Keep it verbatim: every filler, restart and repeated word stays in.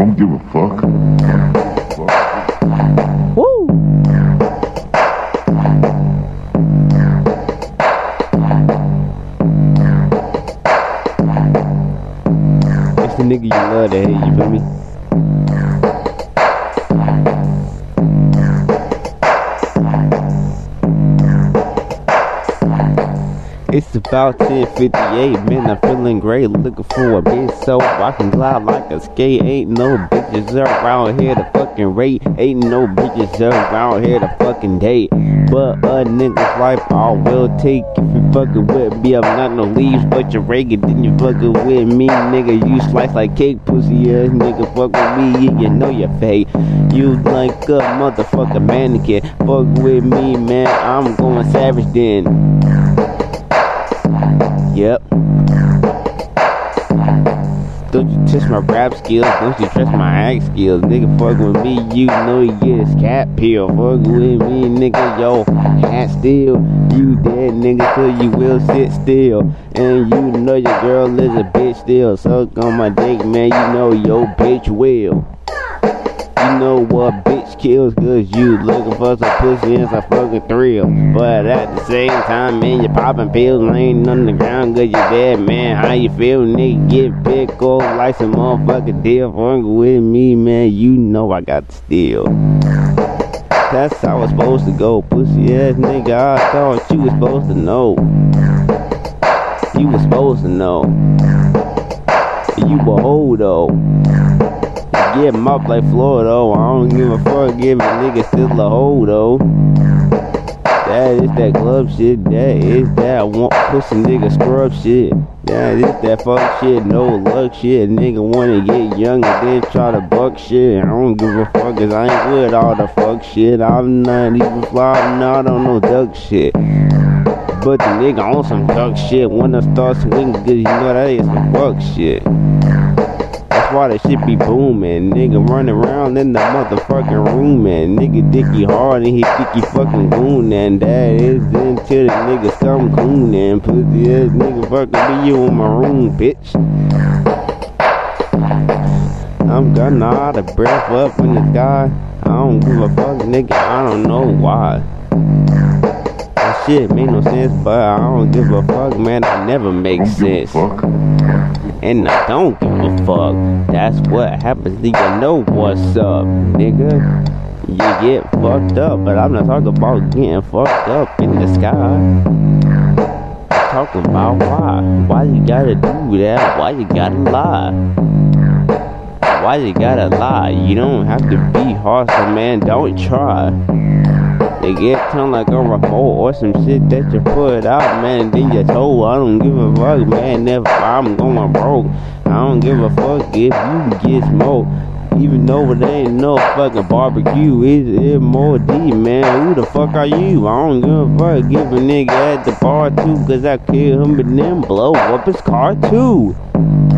don't give a fuck. Woo! It's the nigga you love to hate, you feel me? It's about ten fifty-eight, man, I'm feeling great, looking for a bitch so I can glide like a skate. Ain't no bitches around here to fucking rate, ain't no bitches around here to fucking date. But a nigga's life I will take if you fucking with me. I'm not no leaves, but you're ragged, then you fucking with me, nigga. You slice like cake, pussy ass nigga, fuck with me, yeah, you know you're fake. You like a motherfucking mannequin, fuck with me, man, I'm going savage then. Yep. Don't you touch my rap skills, don't you trust my act skills. Nigga, fuck with me, you know you get a scat pill. Fuck with me, nigga, yo, hat still. You dead, nigga, so you will sit still. And you know your girl is a bitch still. Suck on my dick, man, you know your bitch will. You know what bitch kills, cause you looking for some pussy and some fucking thrill. But at the same time, man, you popping pills, laying on the ground cause you dead, man. How you feel, nigga? Get pickled like some motherfucking deal. Fuck with me, man, you know I got to steal. That's how it's supposed to go, pussy ass nigga. I thought you was supposed to know. You was supposed to know. You a hoe though. Get him up like Florida, though. I don't give a fuck if a nigga still a hoe, though. That is that club shit. That is that want pussy nigga scrub shit. That is that fuck shit, no luck shit. Nigga wanna get young and then try to buck shit. I don't give a fuck cause I ain't with all the fuck shit. I'm not even fly, I'm not on no duck shit. But the nigga on some duck shit wanna start swinging cause you know that is some fuck shit. That's why that shit be booming. Nigga running around in the motherfucking room, and nigga dicky hard and he dicky fucking goon, and that is until the nigga come coon and pussy ass nigga fucking be you in my room, bitch. I'm gonna out of breath up in the sky. I don't give a fuck, nigga. I don't know why. That shit make no sense, but I don't give a fuck, man. I never make sense. And I don't give a fuck. That's what happens. You know what's up, nigga. You get fucked up, but I'm not talking about getting fucked up in the sky. I'm talking about why. Why you gotta do that? Why you gotta lie? Why you gotta lie? You don't have to be hard, so man, don't try. They get tongue like a remote or some shit that you put out, man, and then you told. I don't give a fuck, man, if I'm going broke. I don't give a fuck if you get smoked. Even though it ain't no fucking barbecue, it's it more deep, man. Who the fuck are you? I don't give a fuck. Give a nigga at the bar too, cause I kill him and then blow up his car too.